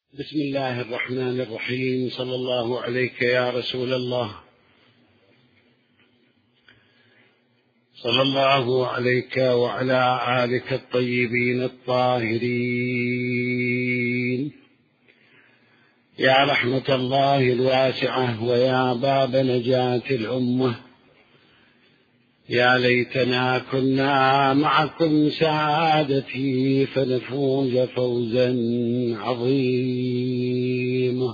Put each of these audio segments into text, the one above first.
بسم الله الرحمن الرحيم. صلى الله عليك يا رسول الله، صلى الله عليك وعلى آلك الطيبين الطاهرين، يا رحمة الله الواسعة ويا باب نجاة الأمة. يا ليتنا كنا معكم سعادتي فنفوز فوزا عظيما.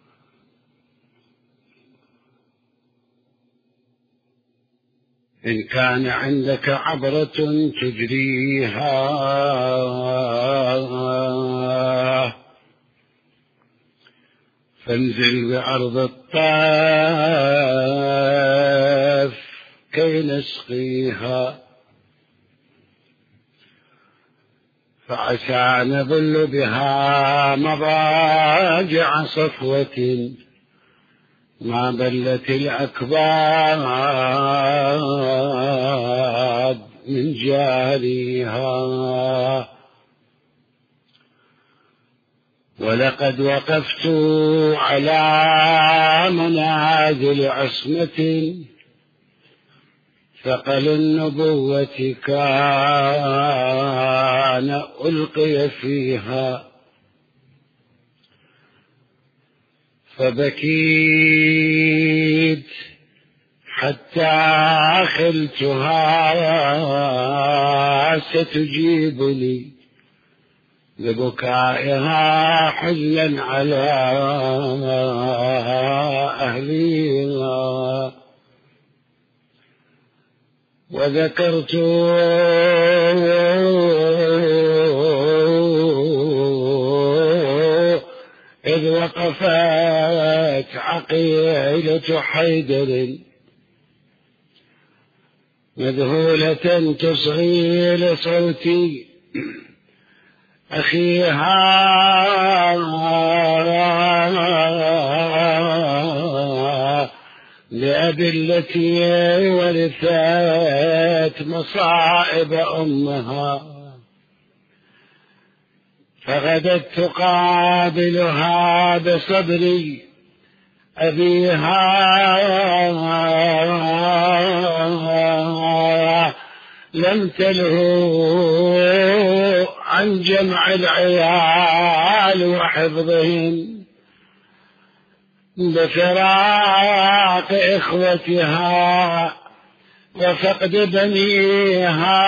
إن كان عندك عبرة تجريها فانزل بأرض الطائف كي نسقيها، فعسى نظل بها مضاجع صفوة ما بلت الأكباد من جاريها. ولقد وقفت على منازل عصمة ثقل النبوة كان ألقي فيها، فبكيت حتى خلتها ستجيبني ببكائها حزنا على أهليها. وذكرت إذ وقفت عقيلة حيدر مذهولة تصغي لصوتي أخيها لأبي التي ورثت مصائب أمها، فغدت تقابلها بصبري أبيها لم تلهو عن جمع العيال وحفظهم بفراق إخوتها وفقد بنيها.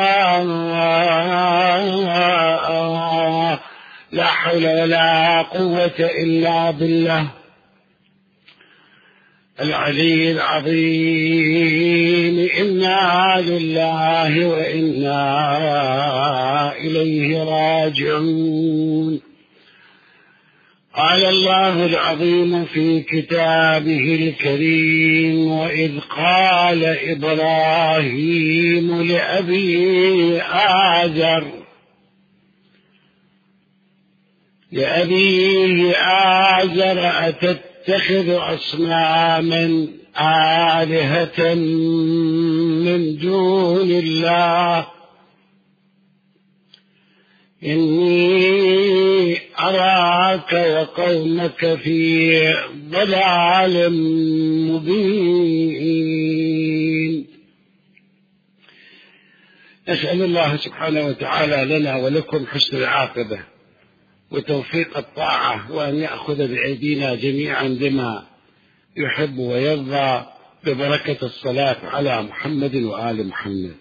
لا حول ولا قوة إلا بالله العلي العظيم. إنا لله وإنا إليه راجعون. قال الله العظيم في كتابه الكريم: وإذ قال إبراهيم لأبيه آزر أتتخذ أصناما آلهة من دون الله إني أراك وقومك في ضلال مبين. نسأل الله سبحانه وتعالى لنا ولكم حسن العاقبة وتوفيق الطاعة، وأن يأخذ بأيدينا جميعا بما يحب ويرضى، ببركة الصلاة على محمد وآل محمد.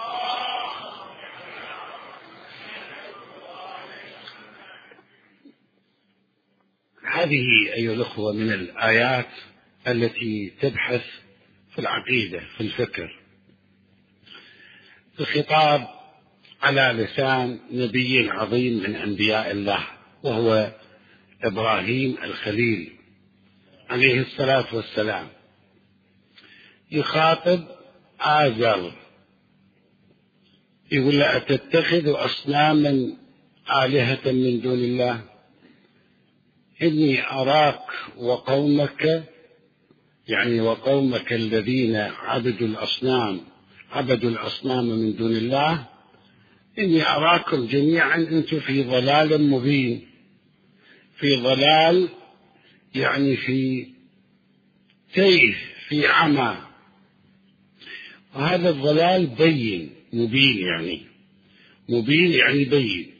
هذه أيها الأخوة من الآيات التي تبحث في العقيدة، في الفكر، في الخطاب على لسان نبي عظيم من أنبياء الله، وهو إبراهيم الخليل عليه الصلاة والسلام. يخاطب آزر يقول له: أتتخذ أصناما آلهة من دون الله إني أراك وقومك، يعني وقومك الذين عبدوا الأصنام من دون الله، إني أراكم جميعا أنتم في ضلال مبين، في في ضلال، يعني في تيه، في عمى. وهذا الضلال بين مبين، يعني مبين يعني بين.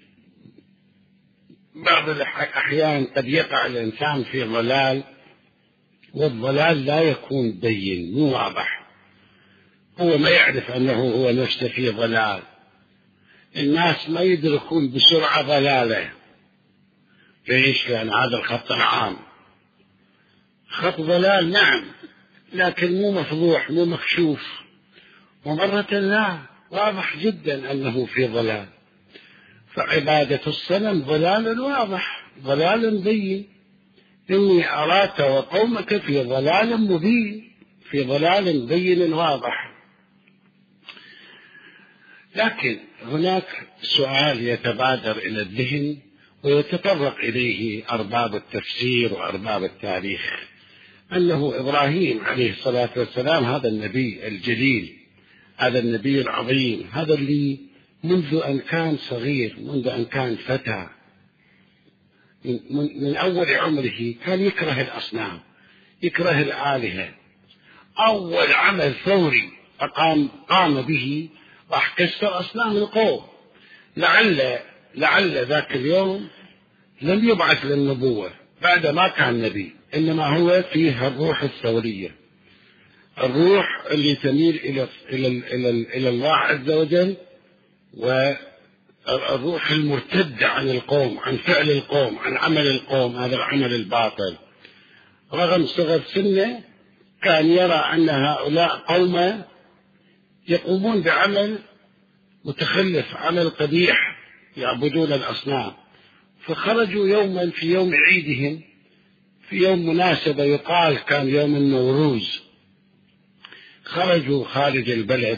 بعض الأحيان قد يقع الإنسان في ضلال والضلال لا يكون بين، مو واضح، هو ما يعرف أنه هو نفسه في ضلال. الناس ما يدركون بسرعة ضلاله. ليش؟ لأن هذا الخط العام خط ضلال، نعم، لكن مو مفضوح، مو مكشوف. ومرة لا، واضح جدا أنه في ضلال. فعبادة الصنم ضلال واضح، ضلال بين. إني أراك وقومك في ضلال مبين، في ضلال بين واضح. لكن هناك سؤال يتبادر إلى الذهن ويتطرق إليه أرباب التفسير وأرباب التاريخ، أنه إبراهيم عليه الصلاة والسلام هذا النبي الجليل، هذا النبي العظيم، هذا اللي منذ أن كان صغير، منذ أن كان فتى، من أول عمره كان يكره الأصنام، يكره الآلهة. أول عمل ثوري قام به راح كسر أصنام القوم. لعل ذاك اليوم لم يبعث للنبوة بعد ما كان نبي، إنما هو فيه الروح الثورية، الروح اللي تميل إلى الله عز وجل، والروح المرتدة عن القوم، عن فعل القوم، عن عمل القوم، هذا العمل الباطل. رغم صغر سنه كان يرى أن هؤلاء قوم يقومون بعمل متخلف، عمل قبيح، يعبدون الأصنام. فخرجوا يوما في يوم عيدهم، في يوم مناسبة يقال كان يوم النوروز، خرجوا خارج البلد،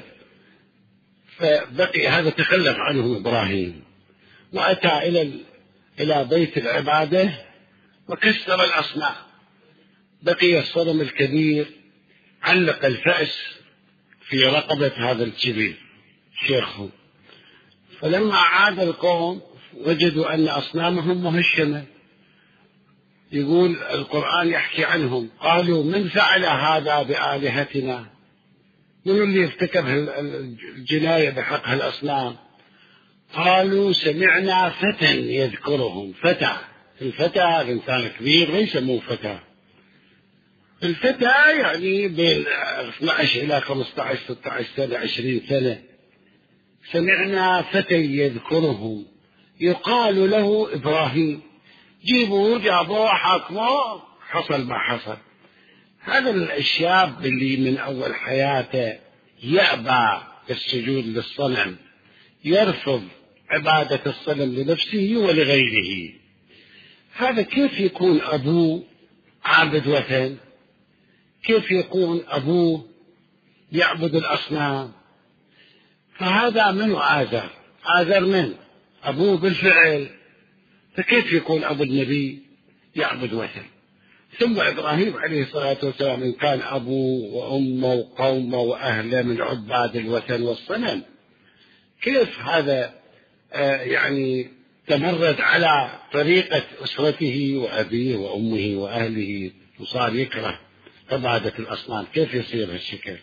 فبقي هذا تخلف عنه إبراهيم وأتى إلى بيت العبادة وكسر الأصنام. بقي الصنم الكبير، علق الفأس في رقبة هذا الكبير شيخه. فلما عاد القوم وجدوا أن أصنامهم مهشمة. يقول القرآن يحكي عنهم، قالوا من فعل هذا بآلهتنا؟ من اللي ارتكب الجناية بحق الأصنام؟ قالوا سمعنا فتى يذكرهم. فتى، الفتى الإنسان كبير ليس مو فتى، الفتى يعني بين 12 إلى 15 16 سنة 20 سنة. سمعنا فتى يذكرهم يقال له إبراهيم. جابوه حاكموه، حصل ما حصل. هذا الشاب اللي من أول حياته يأبى السجود للصنم، يرفض عبادة الصنم لنفسه ولغيره، هذا كيف يكون أبوه عابد وثن؟ كيف يكون أبوه يعبد الأصنام؟ فهذا منه آزر من أبوه بالفعل، فكيف يكون أبو النبي يعبد وثن؟ ثم إبراهيم عليه الصلاة والسلام إن كان أبوه وأمه وقومه وأهله من عباد الوثن والصنم، كيف هذا يعني تمرد على طريقة أسرته وأبيه وأمه وأهله وصار يكره عبادة الأصنام؟ كيف يصير هالشكل؟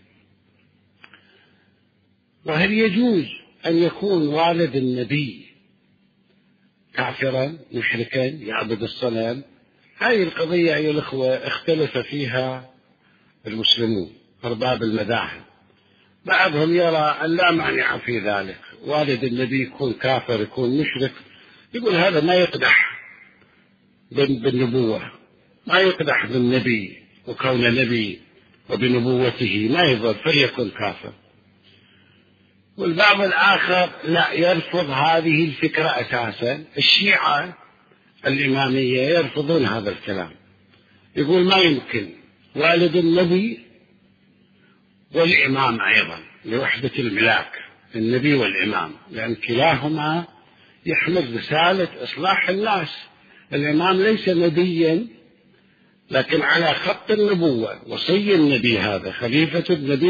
وهل يجوز أن يكون والد النبي كافرا مشركا يعبد الصنم؟ هذه القضية أيها الأخوة اختلف فيها المسلمون أرباب المذاهب. بعضهم يرى أن لا مانع في ذلك، والد النبي يكون كافر يكون مشرك، يقول هذا ما يقدح بالنبوة، ما يقدح بالنبي وكون نبي وبنبوته، ما يضر فليكن كافر. والبعض الآخر لا، يرفض هذه الفكرة أساسا. الشيعة الإمامية يرفضون هذا الكلام، يقول ما يمكن والد النبي والإمام أيضا لوحدة الملاك، النبي والإمام، لأن كلاهما يحمل رسالة إصلاح الناس. الإمام ليس نبيا لكن على خط النبوة، وصي النبي، هذا خليفة النبي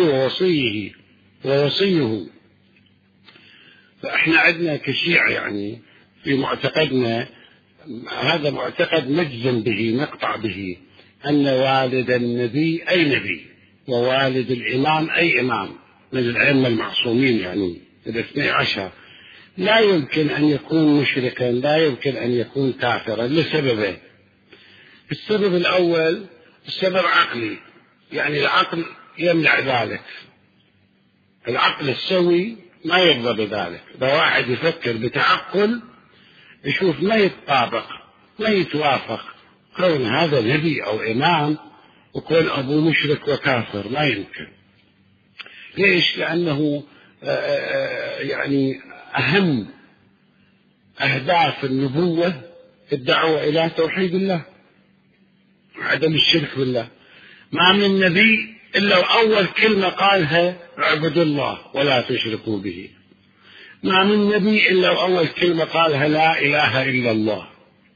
ووصيه. فإحنا عندنا كشيعة يعني في معتقدنا هذا معتقد نجزم به نقطع به أن والد النبي أي نبي ووالد الإمام أي إمام من الأئمة المعصومين يعني الاثني عشر لا يمكن أن يكون مشركا، لا يمكن أن يكون كافرا لسببين. السبب الأول السبب عقلي، يعني العقل يمنع ذلك، العقل السوي ما يرضى بذلك. إذا واحد يفكر بتعقل يشوف ما يتطابق ما يتوافق كون هذا نبي أو إمام وكون أبوه مشرك وكافر، ما يمكن. ليش؟ لأنه يعني أهم أهداف النبوة الدعوة إلى توحيد الله وعدم الشرك بالله. ما من نبي إلا أول كلمة قالها اعبدوا الله ولا تشركوا به. ما من نبي إلا أول كلمة قالها لا إله إلا الله.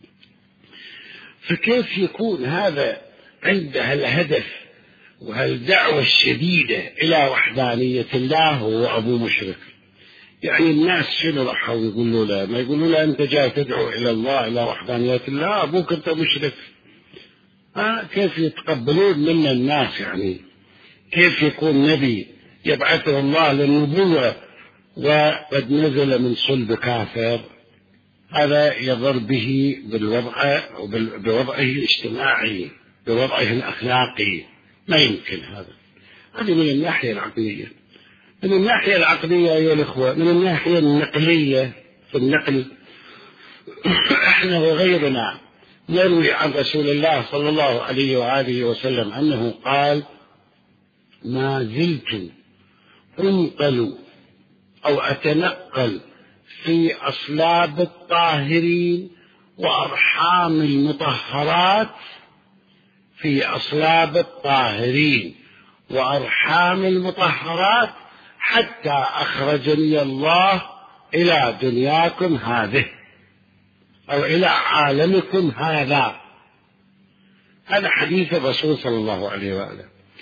فكيف يكون هذا عنده الهدف وهالدعوة الشديدة إلى وحدانية الله وهو أبو مشرك؟ يعني الناس شنو راحوا يقولوا له؟ ما يقولوا له أنت جاي تدعو إلى الله إلى وحدانية الله، أبوك أنت مشرك. كيف يتقبلون منا الناس؟ يعني كيف يكون نبي يبعثه الله للنبوة وقد نزل من صلب كافر؟ هذا يضر به بوضعه الاجتماعي بوضعه الأخلاقي، ما يمكن هذا. هذه من الناحية العقلية. من الناحية العقلية أيها الأخوة، من الناحية النقلية في النقل احنا وغيرنا يروي عن رسول الله صلى الله عليه وآله وسلم أنه قال: ما زلت أنقل أو أتنقل في أصلاب الطاهرين وأرحام المطهرات، في أصلاب الطاهرين وأرحام المطهرات، حتى أخرجني الله إلى دنياكم هذه أو إلى عالمكم هذا. هذا حديث الرسول صلى الله عليه وآله.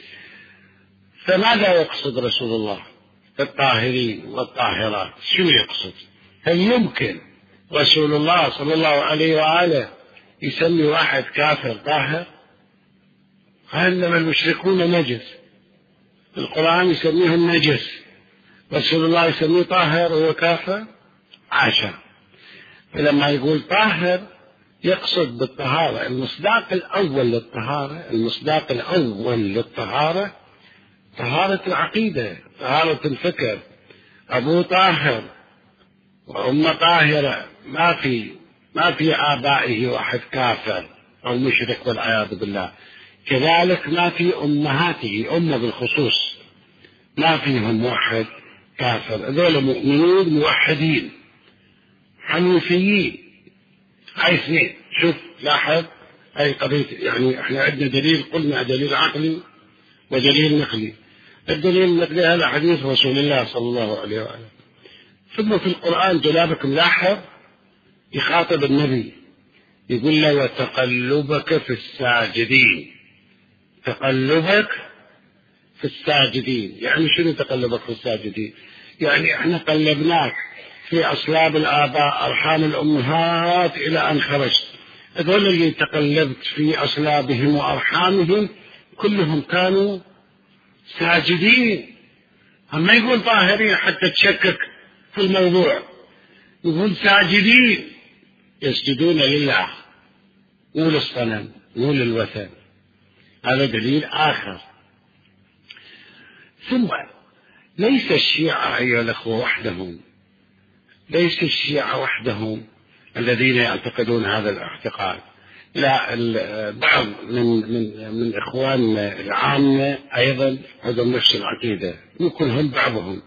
فماذا يقصد رسول الله الطاهرين والطاهرات؟ شو يقصد؟ هل يمكن رسول الله صلى الله عليه وآله يسمي واحد كافر طاهر؟ إنما المشركون نجس، القرآن يسميهم نجس، رسول الله يسميه طاهر وهو كافر؟ عاشا. فلما يقول طاهر يقصد بالطهارة المصداق الأول للطهارة، المصداق الأول للطهارة طهارة العقيدة، طهارة الفكر. أبوه طاهر وأمه طاهرة، ما في آبائه واحد كافر أو مشرك والعياذ بالله. كذلك ما في أمهاته، أمه بالخصوص ما فيهم واحد كافر. هذول مؤمنون موحدين حنيفيين. هاي اثنين. شوف لاحظ هاي قضية. يعني احنا عندنا دليل، قلنا دليل عقلي ودليل نقلي. الدليل النقلي هذا حديث رسول الله صلى الله عليه وآله. ثم في القرآن جنابك ملاحظ يخاطب النبي يقول له: وتقلبك في الساجدين. تقلبك في الساجدين يعني شنو تقلبك في الساجدين؟ يعني احنا قلبناك في أصلاب الآباء أرحام الأمهات إلى أن خرجت. هذول اللي تقلبت في أصلابهم وأرحامهم كلهم كانوا ساجدين. أما يقول طاهرين حتى تشكك في الموضوع، يقول ساجدين يسجدون لله مو للصنم مو للوثن. هذا دليل آخر. ثم ليس الشيعة أيها الأخوة وحدهم، ليس الشيعة وحدهم الذين يعتقدون هذا الاعتقاد، لا، بعض من إخواننا العامة أيضا عندهم نفس العقيدة، يمكن هم بعضهم.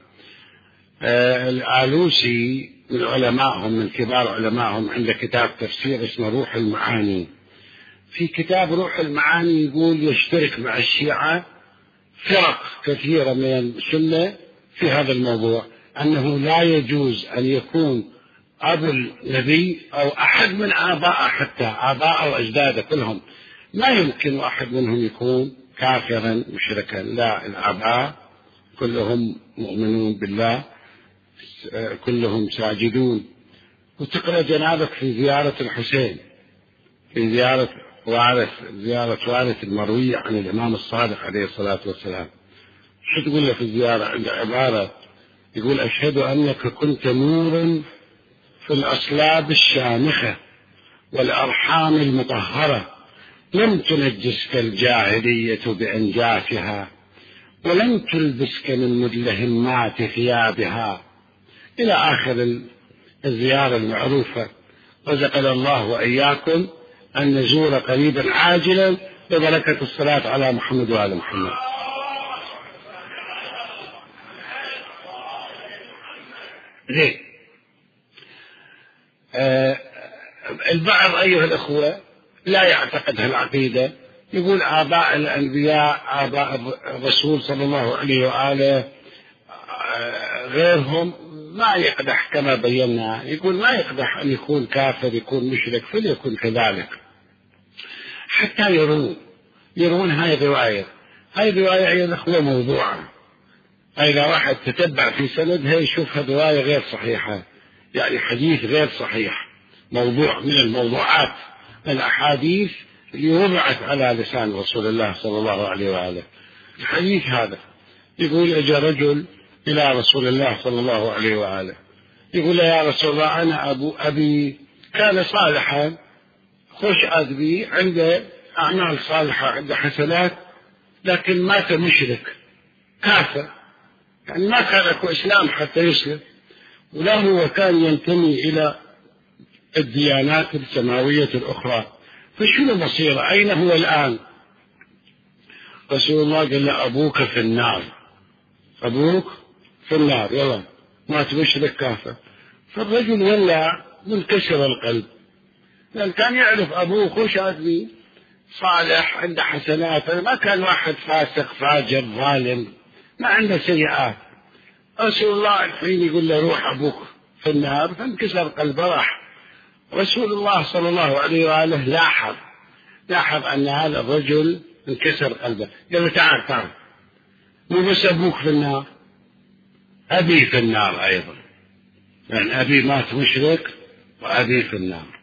الآلوسي من علمائهم، من كبار علمائهم، عنده كتاب تفسير اسمه روح المعاني. في كتاب روح المعاني يقول يشترك مع الشيعة فرق كثيرة من السنة في هذا الموضوع، أنه لا يجوز أن يكون أبو النبي أو أحد من آبائه، حتى آباءه وأجداده كلهم ما يمكن واحد منهم يكون كافرا مشركا. لا، الآباء كلهم مؤمنون بالله، كلهم ساجدون. وتقرأ جنابك في زيارة الحسين في زيارة وارث المروية عن الإمام الصادق عليه الصلاة والسلام. شو تقول له في الزيارة؟ عند عبارة يقول: أشهد أنك كنت نورا في الأصلاب الشامخة والأرحام المطهرة، لم تنجسك الجاهلية بأنجاسها، ولم تلبسك من مدلهمات ثيابها، إلى آخر الزيارة المعروفة. رزقنا الله وإياكم أن نزور قريبا عاجلا ببركة الصلاة على محمد وآل محمد. زين. البعض أيها الأخوة لا يعتقد هالعقيدة، يقول آباء الأنبياء، آباء الرسول صلى الله عليه وآله غيرهم ما يقدح كما بينا، يقول ما يقدح أن يكون كافر يكون مشرك فليكن كذلك، حتى يرون هاي الرواية. هاي الرواية أيها الأخوة موضوعة، إذا واحد تتبع في سندها يشوفها رواية غير صحيحة، يعني حديث غير صحيح، موضوع من الموضوعات، الأحاديث اللي وضعت على لسان رسول الله صلى الله عليه وآله. الحديث هذا يقول: أجى رجل إلى رسول الله صلى الله عليه وآله يقول له: يا رسول الله، أنا أبي كان صالحا، خوش أبي عنده أعمال صالحة، عنده حسنات، لكن مات مشرك كافر، يعني ما كان أكو إسلام حتى يسلم، وله وكان ينتمي إلى الديانات السماوية الأخرى، فشنو مصيره؟ أين هو الآن؟ رسول الله قال له: أبوك في النار، أبوك في النار، يلا مات مشرك كافر. فالرجل ولع منكسر القلب، لأن كان يعرف أبوه خوش أبي صالح عنده حسنات، ما كان واحد فاسق فاجر ظالم ما عنده سيئات. رسول الله الحين يقول له: روح أبوك في النار، فانكسر قلبه راح. رسول الله صلى الله عليه وآله لاحظ أن هذا الرجل انكسر قلبه، قال له: تعال مو بس أبوك في النار، أبي في النار أيضا، يعني أبي مات مشرك وأبي في النار.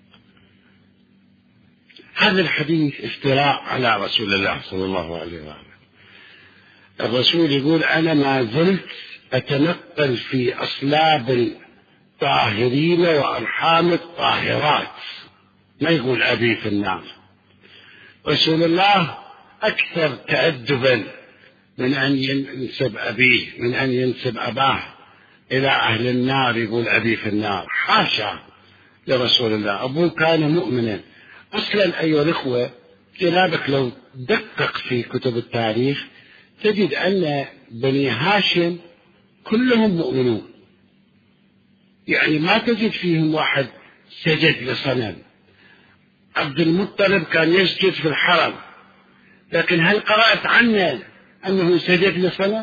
هذا الحديث افتراء على رسول الله صلى الله عليه وآله. الرسول يقول: أنا ما زلت أتنقل في أصلاب الطاهرين وأرحام الطاهرات، ما يقول أبي في النار. رسول الله أكثر تأدبا من أن ينسب أبيه، من أن ينسب أباه إلى أهل النار يقول أبي في النار، حاشا لرسول الله، أبوه كان مؤمنا. أصلا أيها الأخوة، جنابك لو دقق في كتب التاريخ تجد أن بني هاشم كلهم مؤمنون، يعني ما تجد فيهم واحد سجد لصنم. عبد المطلب كان يسجد في الحرم، لكن هل قرأت عنه أنه سجد لصنم؟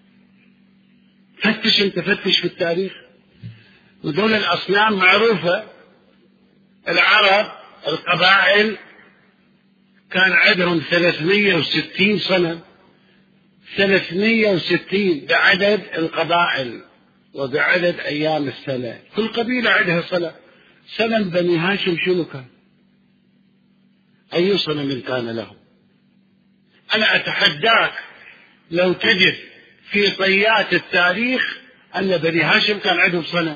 فتش في التاريخ، ودول الأصنام معروفة. العرب القبائل كان عندهم 360 صنم، 360 بعدد القبائل وبعدد أيام السنة، كل قبيلة عندها صنم. صنم بني هاشم شنو كان؟ أي صنم كان له؟ أنا أتحداك لو تجد في طيات التاريخ أن بني هاشم كان عندهم صنم.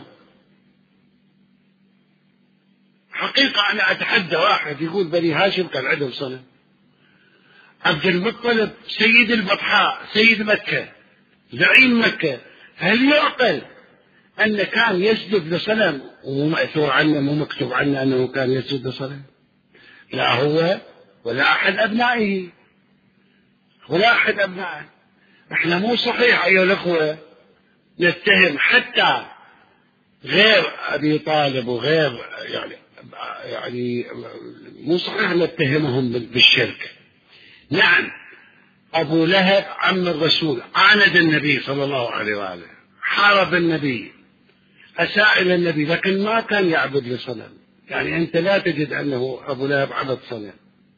حقيقة أنا أتحدى واحد يقول بني هاشم كان عندهم صنم. عبد المطلب سيد البطحاء، سيد مكة، زعيم مكة، هل يعقل أن كان يسجد لصنم ومو مأثور عنه، مو مكتوب عنه أنه كان يسجد لصنم؟ لا هو ولا أحد أبنائه، ولا أحد أبنائه. إحنا مو صحيح أيها الأخوة نتهم حتى غير أبي طالب وغير يعني مو صحيح نتهمهم بالشرك. نعم، أبو لهب عم الرسول عاند النبي صلى الله عليه وآله، حارب النبي، أساء إلى النبي، لكن ما كان يعبد لصنم. يعني أنت لا تجد أنه أبو لهب عبد صنم،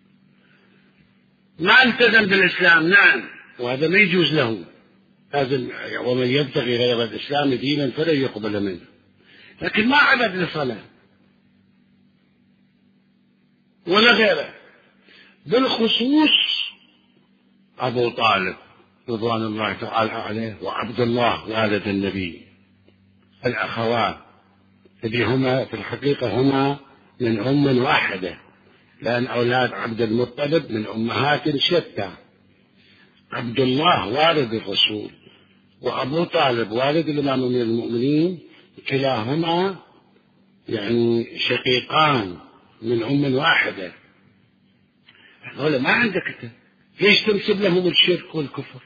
ما التزم بالإسلام، نعم، وهذا ما يجوز له، لازم ومن يبتغي غير الإسلام دينا فلن يقبل منه، لكن ما عبد لصنم. ولا غيره. بالخصوص أبو طالب رضوان الله تعالى عليه وعبد الله والد النبي، الأخوان اللي هما في الحقيقة هما من أم واحدة، لأن أولاد عبد المطلب من أمهات شتى. عبد الله والد الرسول وأبو طالب والد الإمام أمير المؤمنين كلاهما يعني شقيقان من أم واحدة. هذول ما عندك أنت، ليش تنسب لهم الشرك والكفر؟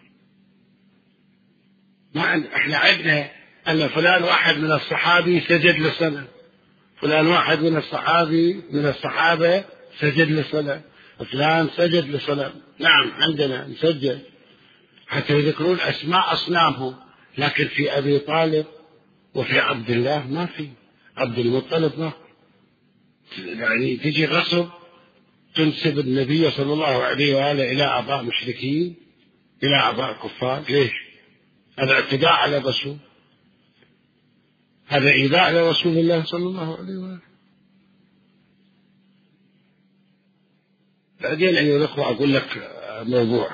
احنا عندنا أن فلان واحد من الصحابي سجد لصنم، فلان واحد من الصحابة سجد لصنم، فلان سجد لصنم. نعم عندنا نسجد حتى يذكرون أسماء أصنامهم، لكن في أبي طالب وفي عبد الله ما في، عبد المطلب ما يعني تجي غصب تنسب النبي صلى الله عليه وآله إلى آباء مشركين، إلى آباء كفار. ليش؟ هذا اعتداء على الرسول، هذا إيذاء على رسول الله صلى الله عليه وآله. بعدين أيها الأخوة أقول لك موضوع،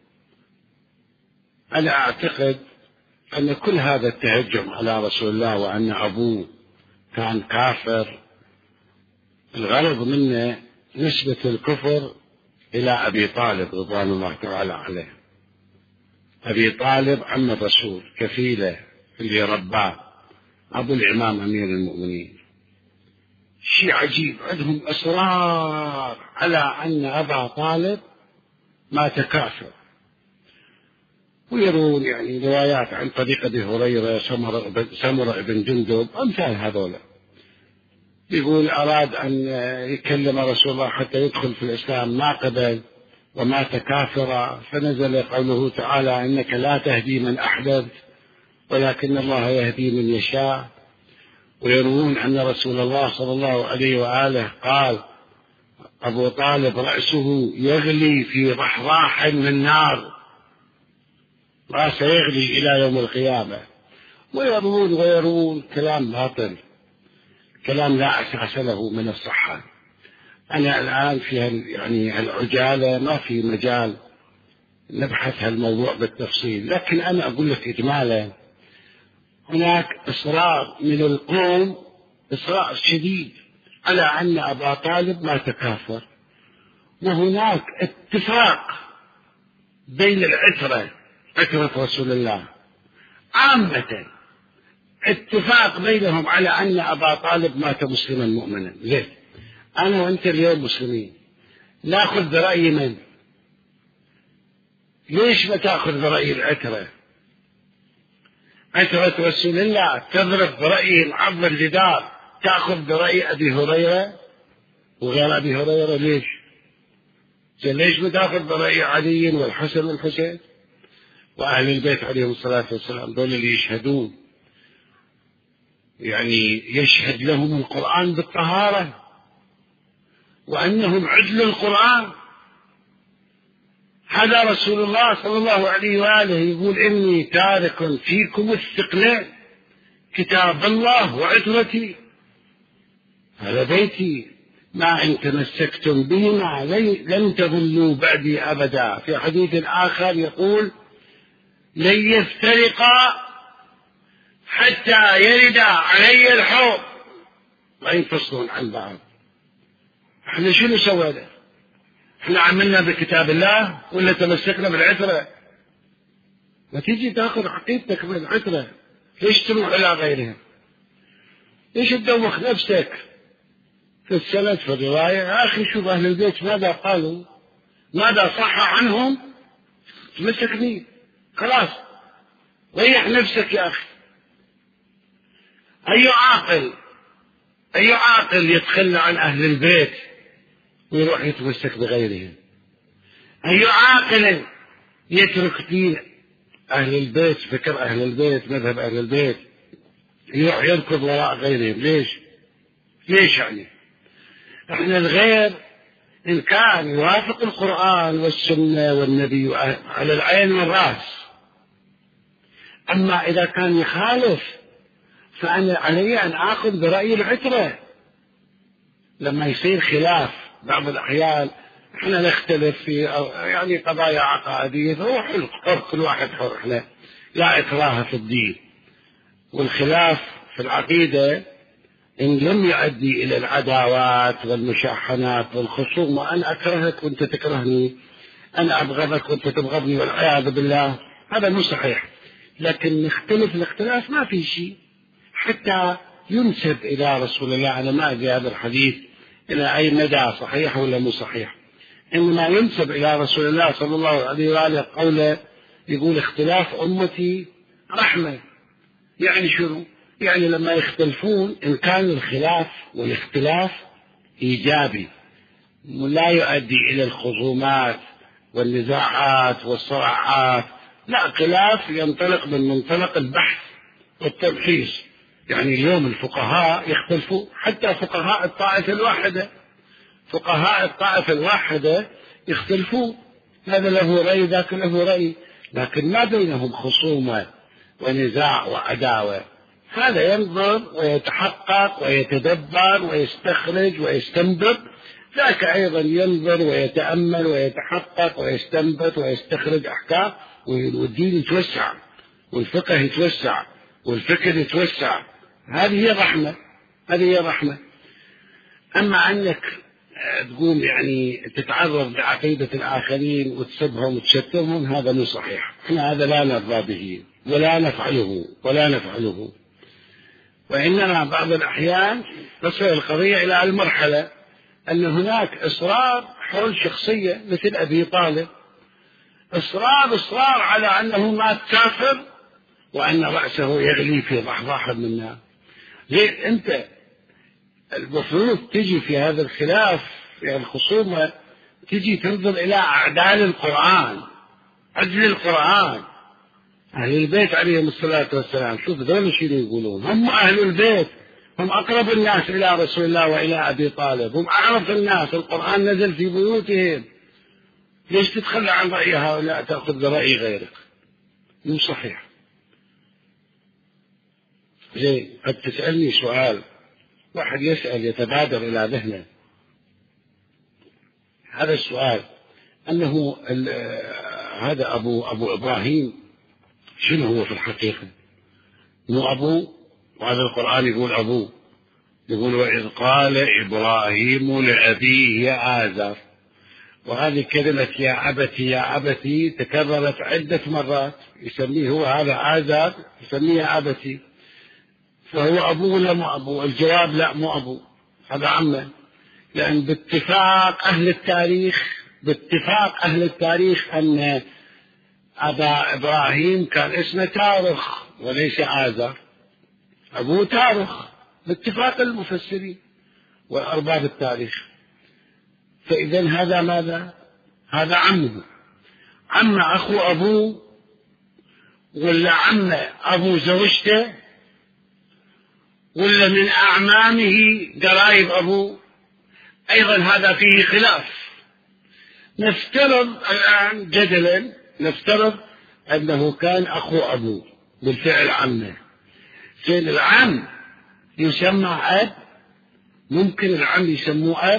أنا أعتقد أن كل هذا التهجم على رسول الله وأن أبوه كان كافر، الغرض منه نسبة الكفر إلى أبي طالب رضوان الله تعالى عليه. أبي طالب عم الرسول كفيله اللي رباه، أبو الإمام أمير المؤمنين. شيء عجيب، عندهم إصرار على أن أبا طالب مات كافر، ويرون يعني روايات عن طريق أبي هريرة، سمرة بن جندب، أمثال هذولا، يقول أراد أن يكلم رسول الله حتى يدخل في الإسلام ما قبل ومات كافرا، فنزل قوله تعالى إنك لا تهدي من أحببت ولكن الله يهدي من يشاء. ويروون أن رسول الله صلى الله عليه وآله قال أبو طالب رأسه يغلي في ضحضاح من نار، رأسه يغلي إلى يوم القيامة. ويرون كلام باطل، كلام لا أساس له من الصحة. أنا الآن في يعني العجالة ما في مجال نبحث هالموضوع بالتفصيل، لكن أنا أقول لك إجمالا هناك إصرار من القوم، إصرار شديد على أن أبا طالب ما تكافر، وهناك اتفاق بين العترة، عترة رسول الله عامة، اتفاق بينهم على أن أبا طالب مات مسلما مؤمنا. ليه؟ أنا وأنت اليوم مسلمين، نأخذ برأي من؟ ليش ما تأخذ برأي العترة؟ عترة رسول الله تضرب برأي عرض الجدار، تأخذ برأي أبي هريرة وغير أبي هريرة. ليش ما تأخذ برأي علي والحسن والحسين وأهل البيت عليهم الصلاة والسلام؟ دول اللي يشهدون، يعني يشهد لهم القرآن بالطهارة وأنهم عدل القرآن. هذا رسول الله صلى الله عليه وآله يقول إني تارك فيكم الثقلين، كتاب الله وعترتي، هذا بيتي، ما إن تمسكتم بهما لن تضلوا بعدي أبدا. في حديث آخر يقول لن يفترقا حتى يرد علي الحوض وينفصلون عن بعض. احنا شنو سوينا؟ احنا عملنا بكتاب الله ولا تمسكنا بالعترة؟ ما تيجي تاخذ عقيدتك من العترة، ليش تروح الى غيرها؟ ليش تدوخ نفسك في السند في الرواية؟ يا اخي شوف اهل البيت ماذا قالوا، ماذا صح عنهم، تمسكني خلاص، ريح نفسك يا اخي. أي عاقل يتخلى عن أهل البيت ويروح يتمسك بغيرهم؟ أي عاقل يترك دين أهل البيت، فكر أهل البيت، مذهب أهل البيت، يروح يركض وراء غيرهم؟ ليش يعني؟ احنا الغير إن كان يوافق القرآن والسنة والنبي على العين والرأس، أما إذا كان يخالف فأنا علي أن آخذ برأي العترة. لما يصير خلاف بعض الأحيان احنا نختلف في يعني قضايا عقائدية، فهو حر، كل واحد حر، احنا لا إكراه في الدين. والخلاف في العقيدة إن لم يؤدي إلى العداوات والمشاحنات والخصوم، وأنا أكرهك وأنت تكرهني، أنا أبغضك وأنت تبغضني والعياذ بالله، هذا مو صحيح. لكن نختلف الاختلاف ما في شيء حتى ينسب إلى رسول الله. أنا ما أدري هذا الحديث إلى أي مدى صحيح ولا مو صحيح، إنما ينسب إلى رسول الله صلى الله عليه وآله قوله يقول اختلاف أمتي رحمة. يعني شنو؟ يعني لما يختلفون إن كان الخلاف والاختلاف إيجابي لا يؤدي إلى الخصومات والنزاعات والصراعات، لا، خلاف ينطلق من منطلق البحث والتمحيص. يعني اليوم الفقهاء يختلفوا، حتى فقهاء الطائفة الواحدة، فقهاء الطائفة الواحدة يختلفوا، هذا له رأي ذاك له رأي، لكن ما بينهم خصومة ونزاع وعداوة. هذا ينظر ويتحقق ويتدبر ويستخرج ويستنبط، ذاك أيضا ينظر ويتأمل ويتحقق ويستنبط ويستخرج أحكام، والدين يتوسع والفقه يتوسع والفكر يتوسع. هذه هي الرحمة، هذه هي الرحمة. أما أنك تقوم يعني تتعرض لعقيدة الآخرين وتسبهم وتشتمهم، هذا مو صحيح، احنا هذا لا نرضى به ولا نفعله. وإنما بعض الأحيان تصل القضية إلى المرحلة أن هناك إصرار حول شخصية مثل أبي طالب، إصرار على أنه مات كافر وأن رأسه يغلي في ضحضاح من النار. ليه أنت المفروض تجي في هذا الخلاف في الخصومة تجي تنظر إلى أعدال القرآن، عدل القرآن. أهل البيت عليهم الصلاة والسلام، شوف ذول شنو يقولون، هم أهل البيت، هم أقرب الناس إلى رسول الله وإلى أبي طالب، هم أعرف الناس، القرآن نزل في بيوتهم، ليش تتخلى عن رأي هؤلاء تأخذ برأي غيرك؟ مو صحيح. زين، قد تسألني سؤال، واحد يسأل يتبادر إلى ذهنه هذا السؤال، أنه هذا أبو إبراهيم شنو هو في الحقيقة؟ مو أبوه، وهذا القرآن يقول أبوه، يقول وإذ قال إبراهيم لأبيه يا آزر، وهذه كلمة يا أبتي يا أبتي تكررت عدة مرات، يسميه هو هذا آزر يسميه يا أبتي، فهو أبوه ولا مو أبوه؟ الجواب لا، مو أبوه، هذا عمه. لأن باتفاق أهل التاريخ أن أبا إبراهيم كان اسمه تارخ وليس آزر، أبوه تارخ باتفاق المفسرين وأرباب التاريخ. فإذا هذا ماذا؟ هذا عمه، عم أخو أبوه ولا عم أبو زوجته ولا من أعمامه قرايب أبوه؟ أيضا هذا فيه خلاف. نفترض الآن جدلا، نفترض أنه كان أخو أبوه بالفعل عمه، زين العم يسمى أب؟ ممكن العم يسموه أب؟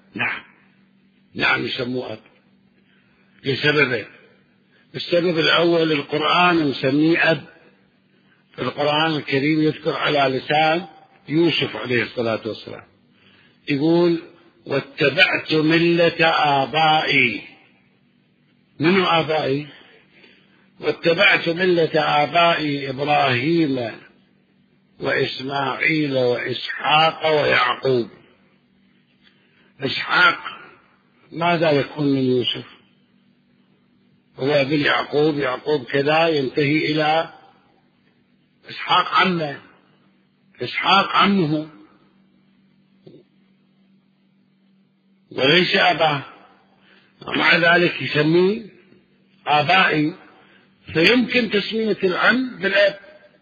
نعم يسموه أب لسببين. السبب الأول القرآن مسميه أب، في القرآن الكريم يذكر على لسان يوسف عليه الصلاة والسلام، يقول واتبعت ملة آبائي. منو آبائي؟ واتبعت ملة آبائي إبراهيم وإسماعيل وإسحاق ويعقوب. إسحاق ماذا يكون من يوسف؟ هو ابن يعقوب، يعقوب كذا ينتهي إلى إسحاق عمه، إسحاق عمه وليس أباه، ومع ذلك يسميه آبائي، فيمكن تسمية العم بالأب.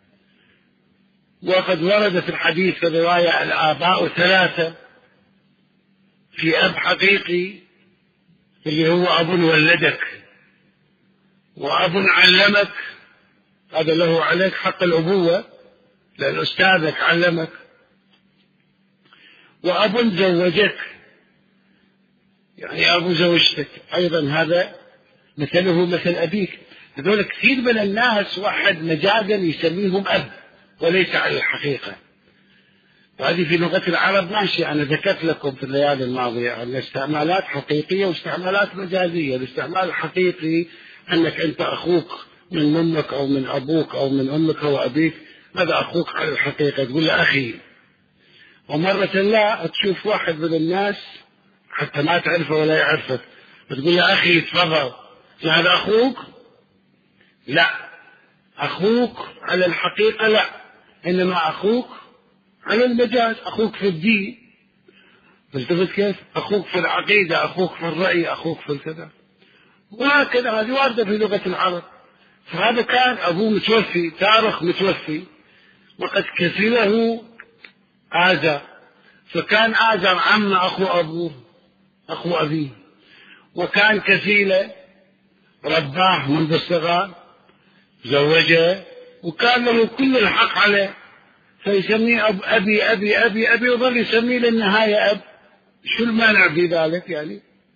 وقد ورد في الحديث في الرواية الآباء ثلاثة، في أب حقيقي اللي هو أب ولدك، وأب علمك، هذا له عليك حق الأبوة لأن أستاذك علمك، وأب زوجك، يعني أبو زوجتك أيضا هذا مثله مثل أبيك. هذول كثير من الناس واحد مجازا يسميهم أب وليس على الحقيقة، وهذه في لغة العرب ماشي. أنا ذكرت لكم في الليالي الماضية أن استعمالات حقيقية واستعمالات مجازية. الاستعمال الحقيقي أنك أنت أخوك من أمك أو من أبوك أو من أمك أو أبيك، هذا أخوك على الحقيقة، تقول له أخي. ومرة لا تشوف واحد من الناس حتى ما تعرفه ولا يعرفك بتقول له أخي تفضل، هذا أخوك؟ لا، أخوك على الحقيقة لا، إنما أخوك على المجاز، أخوك في الدين. فالتفت كيف؟ أخوك في العقيدة، أخوك في الرأي، أخوك في الكذا، وهكذا. هذه واردة في لغة العرب. فهذا كان أبوه متوفي، تارخ متوفي، وقد كفله آزر، فكان آزر عم أخو أبوه، أخو أبيه، وكان كفيله، رباه منذ الصغر، زوجه، وكان له كل الحق عليه، فيسميه أبي أبي أبي أبي، وظل يسميه للنهاية أب. شو المانع في ذلك يعني؟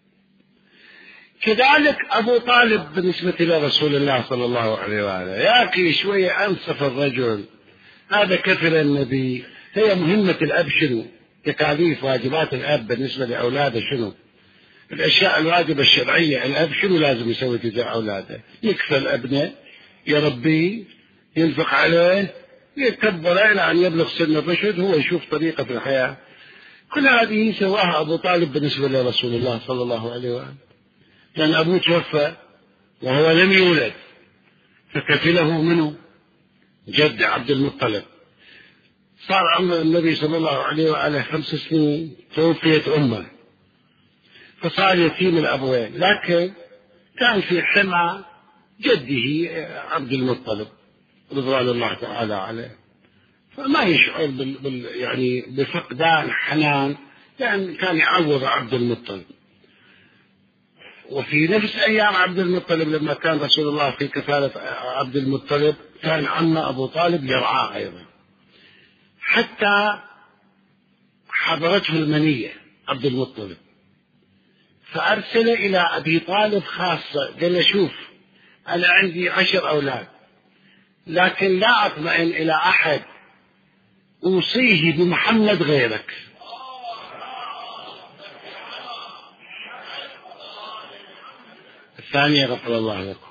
كذلك أبو طالب بالنسبة لرسول الله صلى الله عليه وآله، يا أخي شوية أنصف الرجل، هذا كفل النبي. هي مهمة الأب شنو؟ تكاليف واجبات الأب بالنسبة لأولاده شنو؟ الأشياء الواجبة الشرعية، الأب شنو لازم يسوي تجاه أولاده؟ يكفل ابنه، يربيه، ينفق عليه، يكبره إلى أن يبلغ سن الرشد، هو يشوف طريقة في الحياة. كل هذه سواها أبو طالب بالنسبة لرسول الله صلى الله عليه وآله، لأن أبوه توفى وهو لم يولد، فكفله منه جد عبد المطلب. صار عمر النبي صلى الله عليه وآله 5 سنين، توفيت أمه، فصار يتيم الأبوين، لكن كان في حمى جده عبد المطلب رضوان الله تعالى عليه، فما يشعر يعني بفقدان حنان، لأن كان يعوض عبد المطلب. وفي نفس أيام عبد المطلب لما كان رسول الله في كفالة عبد المطلب، كان عمه أبو طالب يرعاه أيضا، حتى حضرته المنية عبد المطلب، فأرسل إلى أبي طالب خاصة، قال له شوف أنا عندي 10 أولاد، لكن لا أطمئن إلى أحد أوصيه بمحمد غيرك. الثانية غفر الله لكم.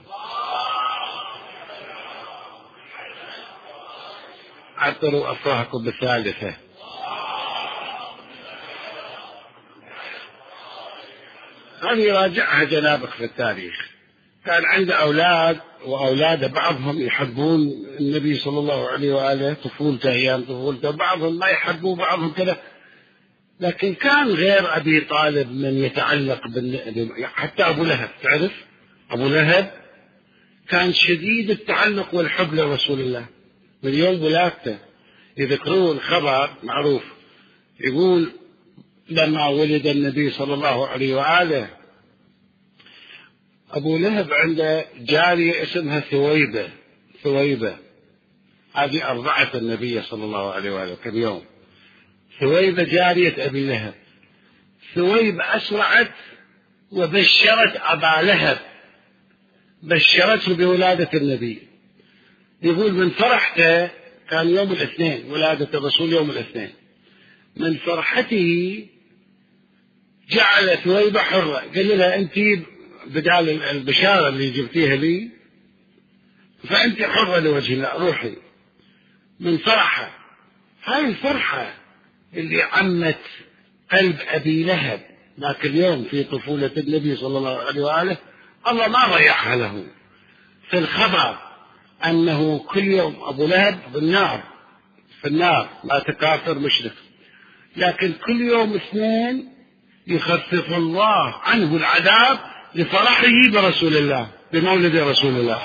عطروا أفراحكم بالثالثة. هذه راجعها جنابك في التاريخ. كان عنده أولاد، وأولاد بعضهم يحبون النبي صلى الله عليه وآله، طفولته أيام طفولته، بعضهم ما يحبوه، بعضهم كذا، لكن كان غير أبي طالب من يتعلق حتى أبو لهب، تعرف أبو لهب كان شديد التعلق والحب لرسول الله من يوم ولادته. يذكرون خبر معروف، يقول لما ولد النبي صلى الله عليه وآله، أبو لهب عنده جارية اسمها ثويبة، هذه أرضعت النبي صلى الله عليه وآله كم يوم. ثويبة جارية أبي لهب، ثويبة أسرعت وبشرت أبا لهب، بشرته بولادة النبي. يقول من فرحته، كان يوم الاثنين ولادة الرسول يوم الاثنين، من فرحته جعل ثويبة حرة، قال لها أنت بدال البشارة اللي جبتيها لي فأنت حرة لوجه الله، روحي. من فرحة، هاي الفرحة اللي عمت قلب أبي لهب ذاك اليوم في طفولة النبي صلى الله عليه وآله، الله ما ضيعها له في الخبر أنه كل يوم أبو لهب في النار ما تكافر مشرك، لكن كل يوم اثنين يخفف الله عنه العذاب لفرحه برسول الله، بمولد رسول الله.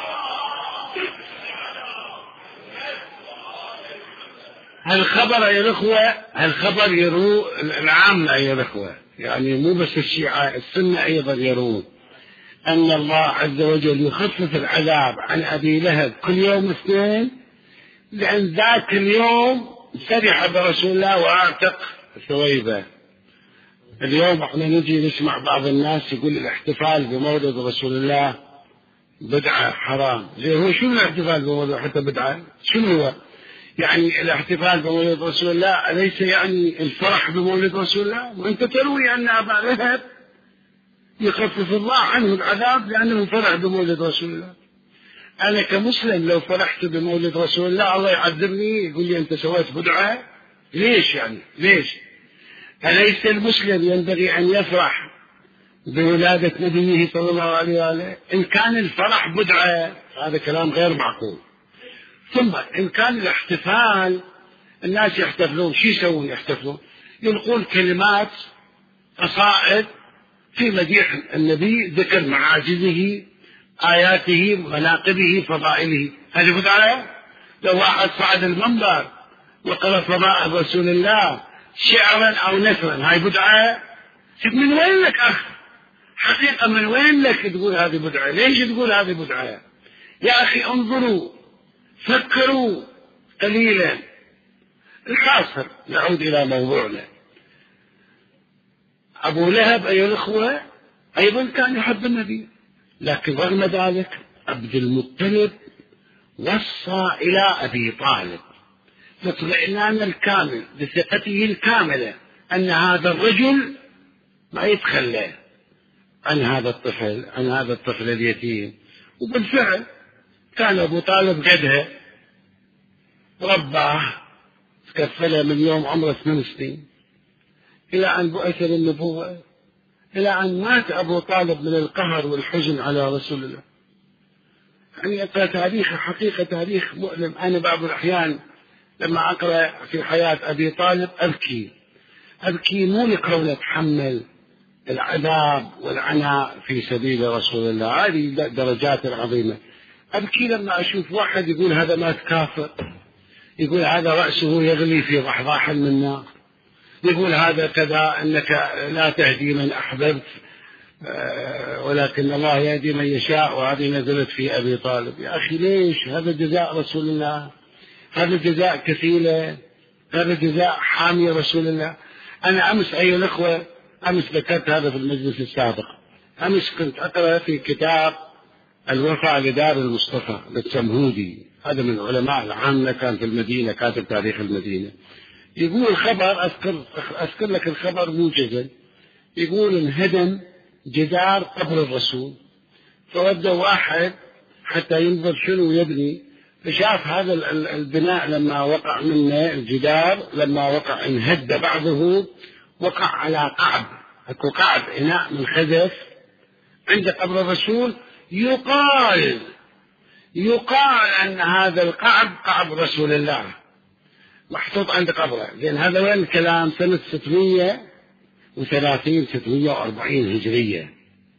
هالخبر يا الأخوة، هالخبر يروى العامة يا الأخوة، يعني مو بس الشيعة، السنة أيضا يرون أن الله عز وجل يخفف العذاب عن أبي لهب كل يوم اثنين، لأن ذاك اليوم فرح برسول الله وأعتق ثويبة. اليوم احنا نجي نسمع بعض الناس يقول الاحتفال بمولد رسول الله بدعة حرام. زي هو شنو الاحتفال بمولد حتى بدعة؟ شنو هو؟ يعني الاحتفال بمولد رسول الله أليس يعني الفرح بمولد رسول الله؟ وانت تروي أن أبا لهب يخفف الله عنه العذاب لأنه فرح بمولد رسول الله. أنا كمسلم لو فرحت بمولد رسول الله الله يعذبني، يقول لي أنت سويت بدعة. ليش يعني؟ ليش؟ أليس المسلم ينبغي أن يفرح بولادة نبيه صلى الله عليه وآله؟ إن كان الفرح بدعة هذا كلام غير معقول. ثم إن كان الاحتفال الناس يحتفلون، شو يسوون؟ يحتفلون يلقون كلمات قصائد في مديح النبي، ذكر معاجزه، آياته، مناقبه، فضائله. هذه بدعة؟ لو واحد صعد المنبر وقرأ فضائل رسول الله شعرا أو نثرا، هاي بدعة؟ من وين لك أخ؟ حقيقة من وين لك تقول هذه بدعة؟ ليش تقول هذه بدعة؟ يا أخي انظروا، فكروا قليلا. الخاصر نعود إلى موضوعنا. أبو لهب أيها الأخوة أيضا كان يحب النبي، لكن رغم ذلك عبد المطلب وصى إلى أبي طالب باطمئنان الكامل بثقته الكاملة أن هذا الرجل ما يتخلى عن هذا الطفل اليتيم. وبالفعل كان أبو طالب قدها رباه، تكفله من يوم عمره 8 سنين إلى أن بعث للنبوة، إلى أن مات أبو طالب من القهر والحزن على رسول الله. يعني أقرأ تاريخ، حقيقة تاريخ مؤلم. أنا بعض الأحيان لما أقرأ في حياة أبي طالب أبكي مو لكون أتحمل العذاب والعناء في سبيل رسول الله، هذه درجات عظيمة. أبكي لما أشوف واحد يقول هذا مات كافر، يقول هذا رأسه يغلي في ضحضاح من نار، يقول هذا كذا، أنك لا تهدي من أحببت ولكن الله يهدي من يشاء، وهذه نزلت في أبي طالب. يا أخي ليش؟ هذا جزاء رسول الله، هذا جزاء كفيلة، هذا جزاء حامي رسول الله. أنا أمس أيها الأخوة، أمس ذكرت هذا في المجلس السابق، أمس كنت أقرأ في كتاب الوفاء لدار المصطفى للسمهودي، هذا من علماء العامة، كان في المدينة، كاتب تاريخ المدينة. يقول خبر، أذكر لك الخبر موجزا، يقول انهدم جدار قبر الرسول، فودى واحد حتى ينظر شنو يبني، فشاف هذا البناء لما وقع منه الجدار، لما وقع انهد بعضه، وقع على قعب، اكو قعب إناء من خزف عند قبر الرسول. يقال أن هذا القعب قعب رسول الله محطوط عند قبره. زين هذا وين الكلام؟ سنة 630 640 هجرية،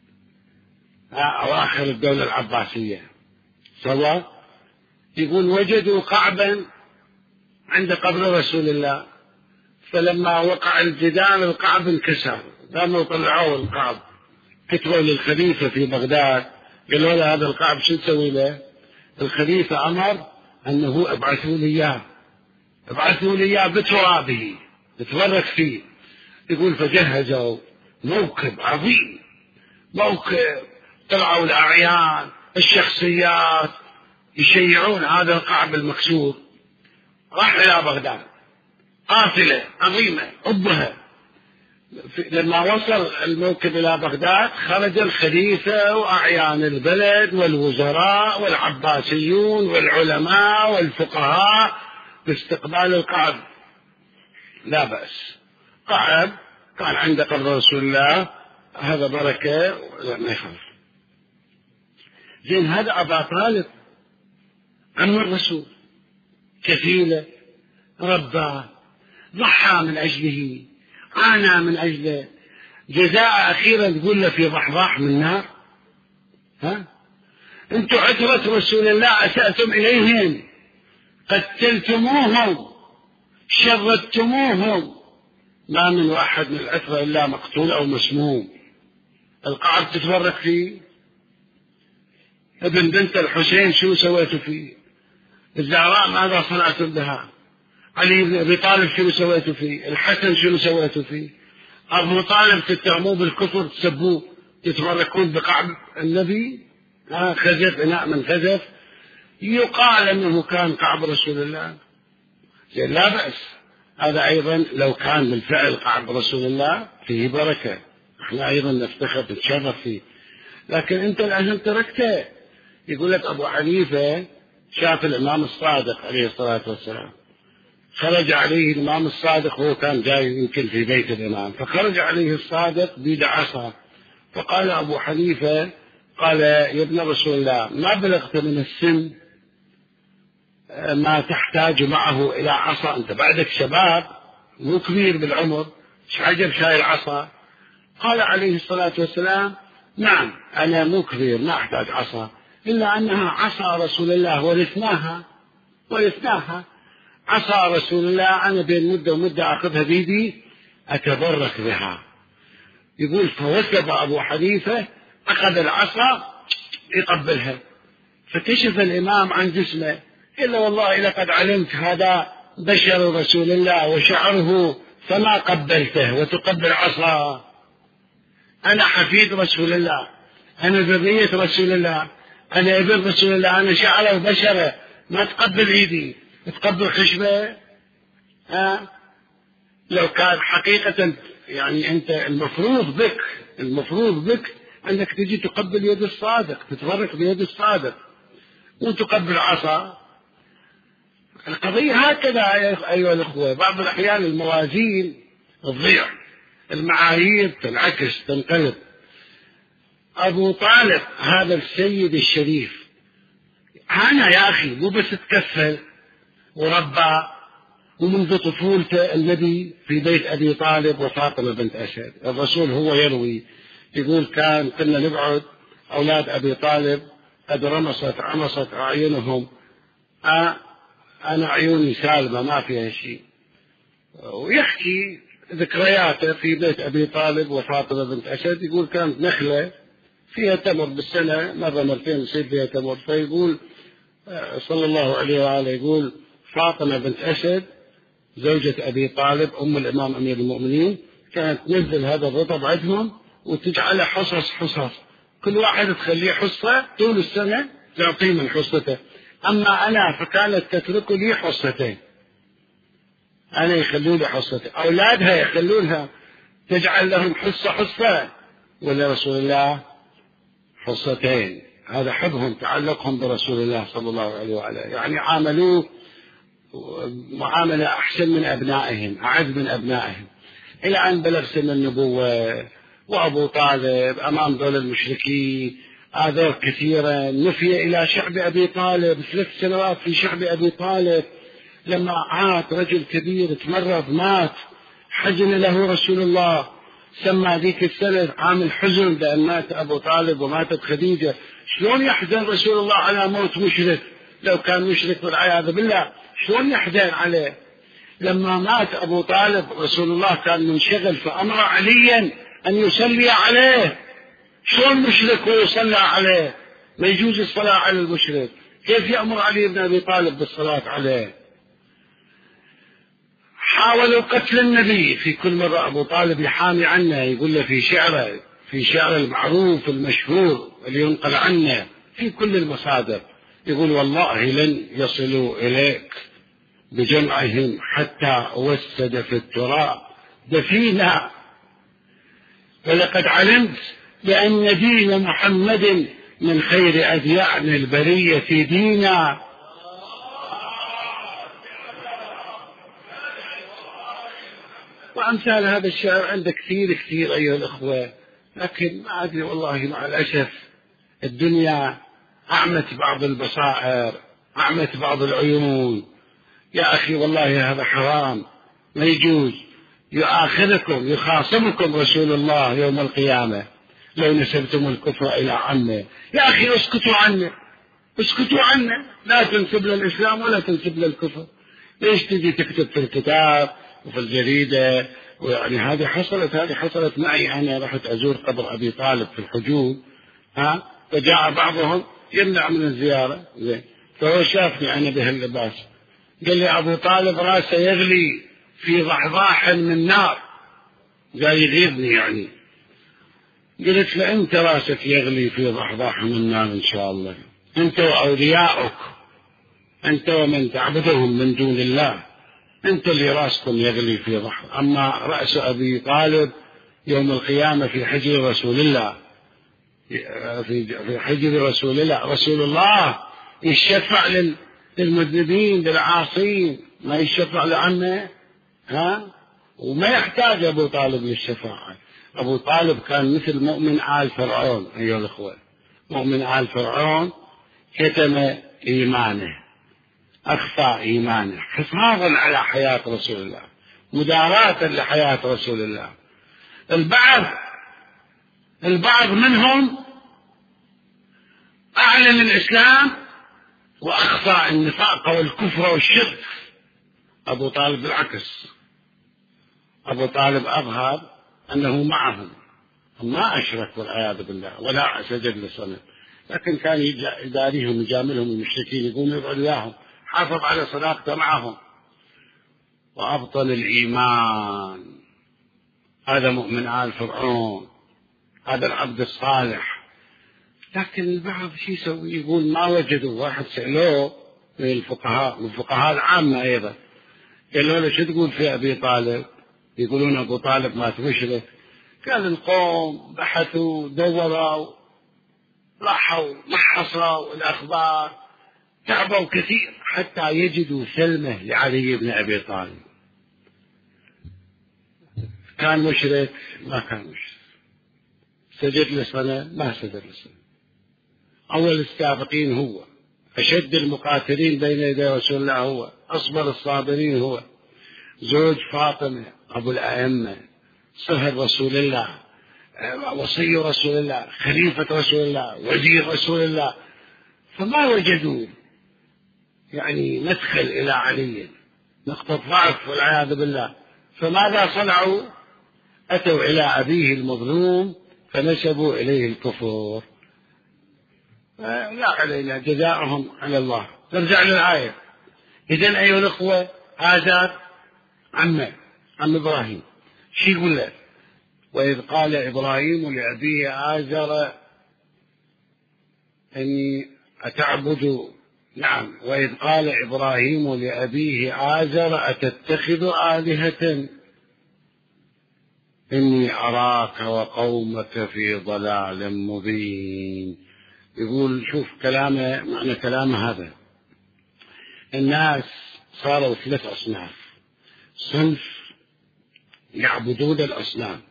أواخر الدولة العباسية. سوا يقول وجدوا قعبا عند قبر رسول الله، فلما وقع الجدار القعب انكسر، قاموا طلعوا القعب، كتبوا للخليفة في بغداد، قالوا له هذا القعب شو نسوي له؟ الخليفة أمر أنه ابعثوا لي إياه بترابه نتبرك فيه. يقول فجهزوا موكب عظيم، طلعوا الأعيان الشخصيات يشيعون هذا القعب المكسور. راح إلى بغداد قافلة عظيمة أبها. لما وصل الموكب إلى بغداد خرج الخليفة وأعيان البلد والوزراء والعباسيون والعلماء والفقهاء باستقبال القعب. لا بأس، قعب كان عند قبر رسول الله، هذا بركة ما يخالف. زين هذا أبا طالب عم الرسول، كفيلة، رباه، ضحى من أجله، عانى من أجله، جزاء أخيرا تقول له في ضحضاح من نار. أنتم عترة رسول الله أسأتم إليهم، قتلتموهم، شردتموهم، ما من واحد من العترة إلا مقتول أو مسموم. القعب تتبرك فيه؟ ابن بنت الحسين شو سويتوا فيه؟ الزهراء ماذا صنعتم بها؟ علي بن أبي طالب شنو سويتوا فيه؟ الحسن شنو سويتوا فيه؟ أبو طالب تتهموه بالكفر، تسبوه، تتبركون بقعب النبي، خزف إناء من خزف، يقال أنه كان قعب رسول الله، لا بأس. هذا أيضا لو كان بالفعل قعب رسول الله فيه بركة، احنا أيضا نفتخر نتشرف فيه، لكن أنت الآن تركته. يقول لك أبو حنيفة شاف الإمام الصادق عليه الصلاة والسلام، خرج عليه الإمام الصادق، وهو كان جاي يمكن في بيت الإمام، فخرج عليه الصادق بيد عصا، فقال أبو حنيفة قال يا ابن رسول الله ما بلغت من السن ما تحتاج معه إلى عصا، أنت بعدك شباب مو كبير بالعمر، ايش عجب شايل عصا؟ قال عليه الصلاة والسلام نعم أنا مو كبير ما أحتاج عصا، إلا أنها عصا رسول الله ورثناها عصا رسول الله، أنا بين مدة ومدة أخذها بيدي أتبرك بها. يقول فوثب أبو حنيفة أخذ العصا يقبلها، فكشف الإمام عن جسمه، إلا والله لقد علمت هذا بشر رسول الله وشعره فما قبلته وتقبل عصا، أنا حفيد رسول الله، أنا ذرية رسول الله، أنا ابن رسول الله، أنا شعره وبشره، ما تقبل إيدي تقبل خشبة. لو كان حقيقة يعني أنت المفروض بك أنك تجي تقبل يد الصادق، تتبرك بيد الصادق وتقبل عصا. القضية هكذا أيها الأخوة، بعض الأحيان الموازين تضيع، المعايير تنعكس تنقلب. أبو طالب هذا السيد الشريف أنا يا أخي مو بس تكفل وربى، ومنذ طفولته النبي في بيت أبي طالب وفاطمة بنت أسد. الرسول هو يروي يقول كنا نقعد أولاد أبي طالب قد عمصت أعينهم، أنا عيوني سالمة ما فيها شيء، ويحكي ذكرياته في بيت أبي طالب وفاطمة بنت أسد. يقول كانت نخلة فيها تمر بالسنة مرة مرتين يصير فيها تمر، فيقول صلى الله عليه وآله يقول فاطمة بنت أسد زوجة أبي طالب أم الإمام أمير المؤمنين كانت تنزل هذا الرطب عندهم وتجعله حصص، كل واحد تخليه حصة طول السنة تعطيه من حصته، أما أنا فكانت تترك لي حصتين، أنا يخلون لي حصتين، أولادها يخلونها تجعل لهم حصة ولرسول الله حصتين. هذا حبهم تعلقهم برسول الله صلى الله عليه وآله، يعني عاملوه معاملة أحسن من أبنائهم، أعز من أبنائهم، إلى أن بلغ سن النبوة. وأبو طالب أمام دول المشركين آذر كثيرا، نفي إلى شعب أبي طالب 3 سنوات في شعب أبي طالب، لما عاد رجل كبير تمرض مات حزن له رسول الله، سمى ذيك السنة عام الحزن لأن مات أبو طالب وماتت خديجة. شلون يحزن رسول الله على موت مشرك؟ لو كان مشرك والعياذ بالله شلون يحزن عليه؟ لما مات أبو طالب رسول الله كان منشغل فأمر عليا أن يصلي عليه، شلون مشرك ويصلى عليه؟ ما يجوز الصلاة على المشرك، كيف يأمر علي بن أبي طالب بالصلاة عليه؟ حاولوا قتل النبي في كل مرة أبو طالب يحامي عنه، يقول له في شعر المعروف المشهور اللي ينقل عنه في كل المصادر، يقول والله لن يصلوا إليك بجمعهم حتى وسد في التراب دفينا، ولقد علمت بأن دين محمد من خير أديان البرية دينا. وأمثال هذا الشعر عند كثير أيها الأخوة، لكن ما أدري والله مع الأسف الدنيا أعمت بعض البصائر، أعمت بعض العيون. يا أخي والله هذا حرام، ما يجوز. يخاصمكم رسول الله يوم القيامة لو نسبتم الكفر إلى عمه. يا أخي اسكتوا عنه، لا تنسب للإسلام ولا تنسب للكفر. ليش تجي تكتب في الكتاب وفي الجريدة؟ ويعني هذه حصلت معي، أنا رحت أزور قبر أبي طالب في الحجوب، فجاء بعضهم يمنع من الزيارة، فهو شافني أنا بهاللباس قال لي أبو طالب راسه يغلي في ضحضاح من نار، قال يغيظني يعني. قلت له أنت راسك يغلي في ضحضاح من النار إن شاء الله، أنت وأولياؤك، أنت ومن تعبدهم من دون الله، أنت اللي راسكم يغلي في ضحضاح. أما رأس أبي طالب يوم القيامة في حجر رسول الله، في حجر رسول الله، رسول الله يشفع للمذنبين للعاصين، ما يشفع لعمه. وما يحتاج أبو طالب للشفاعة. أبو طالب كان مثل مؤمن آل فرعون أيها الأخوة. مؤمن آل فرعون كتم إيمانه، أخفى إيمانه حفاظا على حياة رسول الله، مداراة لحياة رسول الله. البعض منهم أعلن الإسلام وأخفى النفاق والكفر والشرك. أبو طالب بالعكس، أبو طالب أظهر أنه معهم، ما أشرك والعياذ بالله ولا سجد لصنم، لكن كان يداريهم يجاملهم المشركين، يقوم يدعو إياهم، حافظ على صداقته معهم وأبطل الإيمان. هذا مؤمن آل فرعون، هذا العبد الصالح. لكن البعض شو يسوي؟ يقول ما وجدوا. واحد سألوه من الفقهاء العامة أيضا، قالوا له شو تقول في أبي طالب؟ يقولون أبو طالب مات مشرك. قال القوم بحثوا دوروا راحوا محصوا الأخبار، تعبوا كثير حتى يجدوا سلمة لعلي بن أبي طالب. كان مشرك؟ ما كان مشرك. سجد لصنم؟ ما سجد لصنم. أول السابقين هو، أشد المقاتلين بين يدي رسول الله هو، أصبر الصابرين هو، زوج فاطمة، أبو الأئمة، صهر رسول الله، وصي رسول الله، خليفة رسول الله، وزير رسول الله. فما وجدوا يعني مدخل إلى علي، نقطة ضعف والعياذ بالله. فماذا صنعوا؟ أتوا إلى أبيه المظلوم فنسبوا إليه الكفر. لا علينا، جزاؤهم على الله. نرجع للآية. إذن أيها الأخوة، آزار عم إبراهيم شو يقول له؟ وإذ قال إبراهيم لأبيه آزر إني أتعبد. نعم، وإذ قال إبراهيم لأبيه آزر أتتخذ آلهة إني أراك وقومك في ضلال مبين. يقول شوف كلامه، معنى كلامه هذا. الناس صاروا 3 أصناف. صنف يعبدون الأصنام،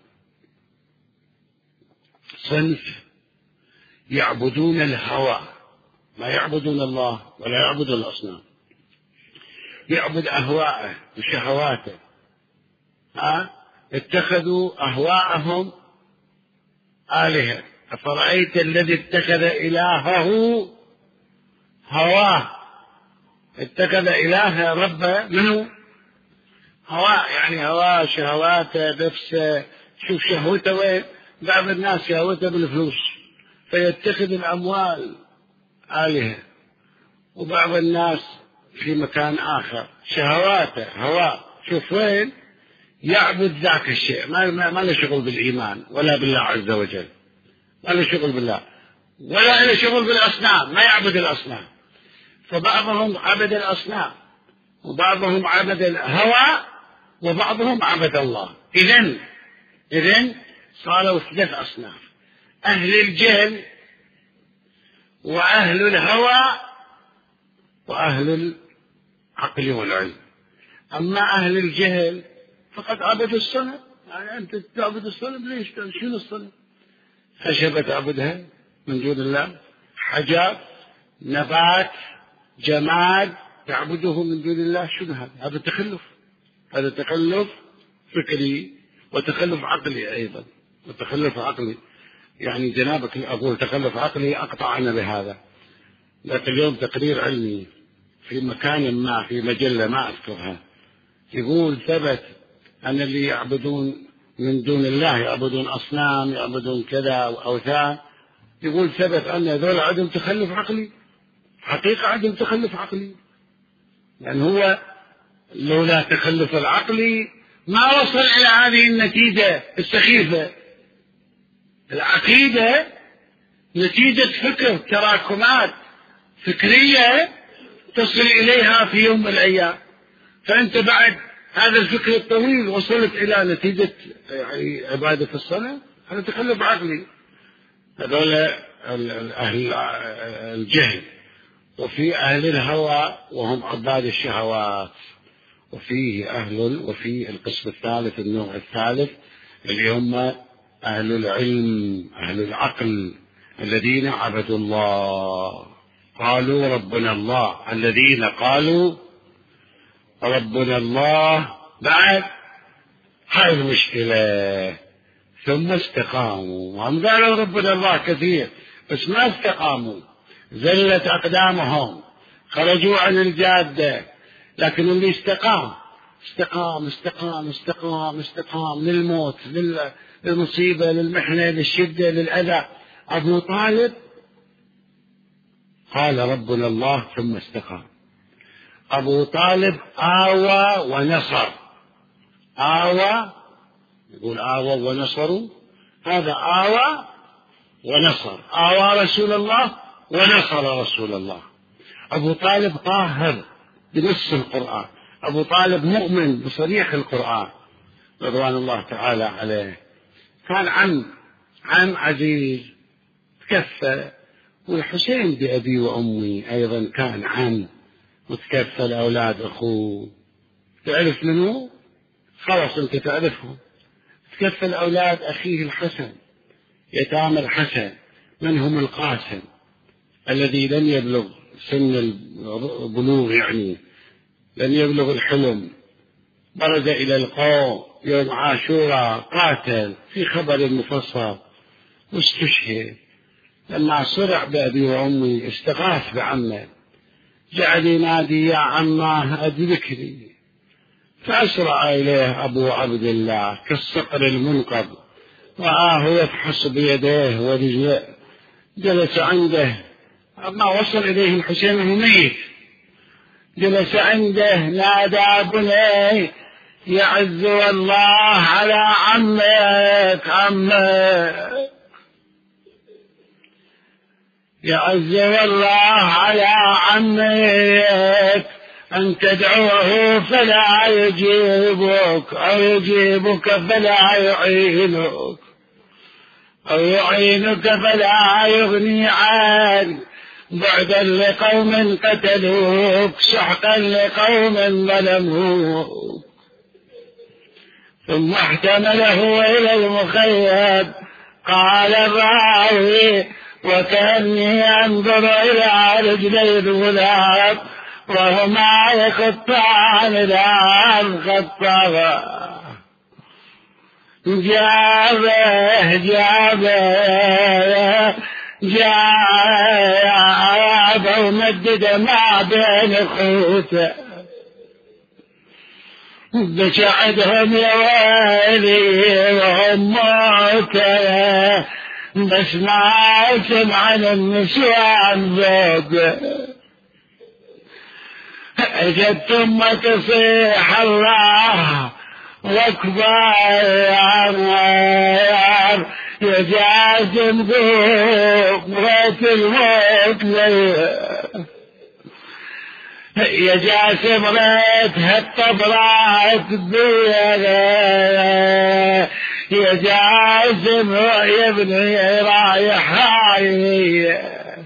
صنف يعبدون الهوى، ما يعبدون الله ولا يعبدون الأصنام، يعبد أهواءه وشهواته. اتخذوا أهواءهم آلهة. أفرأيت الذي اتخذ إلهه هواه، اتخذ إله ربه منه هواء، يعني هواه شهواته نفسه. شوف شهوته وين؟ بعض الناس شهوته بالفلوس فيتخذ الأموال آلهة، وبعض الناس في مكان آخر شهواته هواء، شوف وين؟ يعبد ذاك الشيء، ما له شغل بالإيمان ولا بالله عز وجل، ما له شغل بالله ولا له شغل بالأصنام، ما يعبد الأصنام. فبعضهم عبد الأصنام وبعضهم عبد الهوى وبعضهم عبد الله. إذن صاروا 3 أصناف: أهل الجهل وأهل الهوى وأهل العقل والعلم. أما أهل الجهل فقد عبدوا الصنم. يعني أنت تعبد الصنم ليش؟ شنو الصنم؟ خشبة تعبدها من دون الله، حجر، نبات، جماد تعبده من دون الله. شنو هذا؟ هذا تخلف، هذا تخلف فكري وتخلف عقلي أيضا، وتخلف عقلي. يعني جنابك أقول تخلف عقلي أقطع أنا بهذا. لكن اليوم تقرير علمي في مكان ما في مجلة ما أذكرها يقول ثبت أن اللي يعبدون من دون الله يعبدون أصنام، يعبدون كذا أوثان، يقول ثبت أن هذول عندهم تخلف عقلي، حقيقة عندهم تخلف عقلي. يعني هو لولا تخلف العقلي ما وصل إلى هذه النتيجة السخيفة. العقيدة نتيجة فكر، تراكمات فكرية تصل إليها في يوم من الأيام. فأنت بعد هذا الفكر الطويل وصلت إلى نتيجة يعني عبادة الصلاة. هذا تخلف عقلي. هذول أهل الجهل. وفي أهل الهوى وهم عباد الشهوات. وفي القسم الثالث، النوع الثالث، اللي هم أهل العلم، أهل العقل، الذين عبدوا الله، قالوا ربنا الله. الذين قالوا ربنا الله بعد هاي المشكلة ثم استقاموا. هم قالوا ربنا الله كثير بس ما استقاموا، زلت أقدامهم، خرجوا عن الجادة. لكن اللي استقام للموت، للمصيبة، للمحنة، للشدة، للأذى. أبو طالب قال ربنا الله ثم استقام. أبو طالب آوى ونصر. يقول آوى ونصروا، هذا آوى ونصر. آوى رسول الله ونصر رسول الله. أبو طالب طاهر بنص القرآن. أبو طالب مؤمن بصريح القرآن رضوان الله تعالى عليه. كان عم عزيز تكفى. والحسين بأبي وأمي أيضا كان عم متكفى لأولاد أخوه. تعرف منه؟ خلاص أنت تعرفه. تكفى لأولاد أخيه الحسن، يتامى الحسن، منهم القاسم الذي لن يبلغ سن البلوغ، يعني لن يبلغ الحلم. برز إلى القوم يوم عاشوراء، قاتل في خبر مفصل واستشهد. لما صرع بأبي وأمي استغاث بعمه، جعل ينادي يا عماه أدركني. فأسرع إليه أبو عبد الله كالصقر المنقض، رآه يفحص بيديه ورجليه، جلس عنده. ما وصل إليه الحسين وهو ميت، جلس عنده نادى بني يعز الله على عمك يعز الله على عمك أن تدعوه فلا يجيبك، أو يجيبك فلا يعينك، أو يعينك فلا يغني عنك، بعدا لقوم قتلوك، سحقا لقوم ظلموك. ثم احتمله إلى المخيم. قال الراوي وكأني أنظر إلى رجلي الغلام وهما يخطان الآن خطابا. جابه ومدد ما بين خوته، بشعدهم يا ويلي وهم موتى، بس ما سمع النسوان زوج. اجت ثم تصيح الله واكبر، يجازم ذوق موت الموت يا جاسم ريتها الطبرات بيها، يا جاسم يا ابني رايح هاي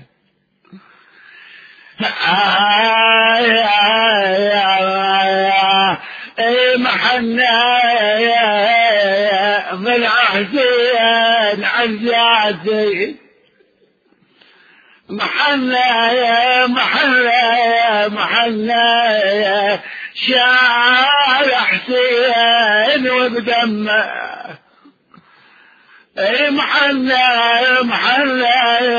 محنا بالعهدين عزازي، محنا يا شارع حسين وبدمه، محنا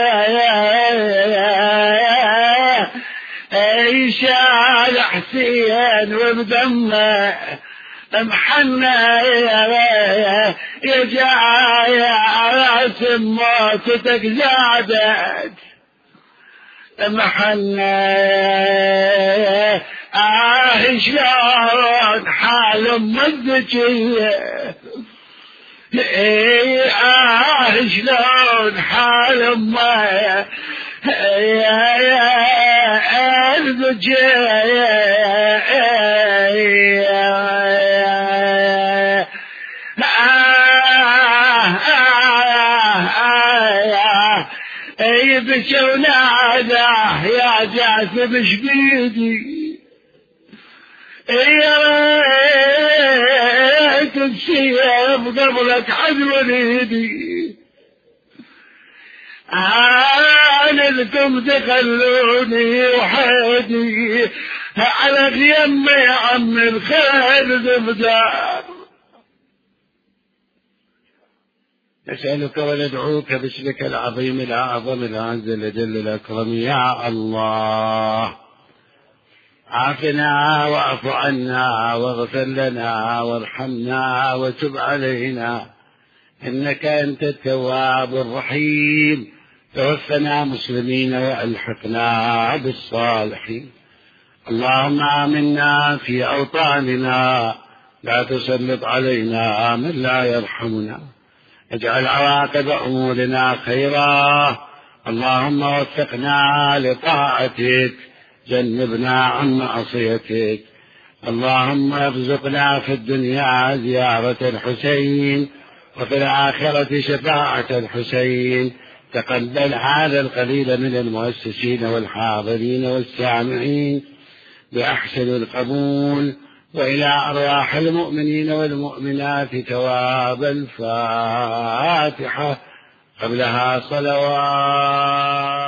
شارع حسين وبدمه، محنا يا جاي راس موتتك زادت، محنا شلون حال الذكية، شلون حال الذكية يبكي وناداه يا جاسم شبيدي، يا ريت السيف قبلك عدو يدي، انتم تخلوني وحيدي على خيم يا عم الخير زبدار. نسألك وندعوك باسمك العظيم الأعظم الأعز الأجل الأكرم يا الله، عافنا واعف عنا واغفر لنا وارحمنا وتب علينا إنك أنت التواب الرحيم. توفنا مسلمين وألحقنا بالصالحين. اللهم آمنا في أوطاننا، لا تسلط علينا من لا يرحمنا، اجعل عواقب أمورنا خيرا. اللهم وفقنا لطاعتك، جنبنا عن معصيتك. اللهم ارزقنا في الدنيا زيارة الحسين وفي الآخرة شفاعة الحسين. تقبل هذا القليل من المؤسسين والحاضرين والسامعين بأحسن القبول، وإلى أرواح المؤمنين والمؤمنات ثواب الفاتحة قبلها صلوات.